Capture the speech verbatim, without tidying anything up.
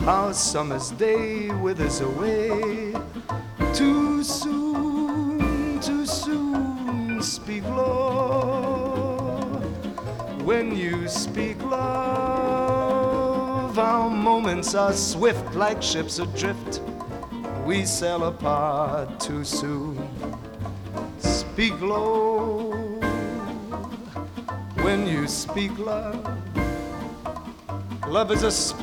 how summer's day withers away. Too soon, too soon, speak low. When you speak love, our moments are swift like ships adrift. We sail apart too soon. Speak low. When you speak love, love is a spark.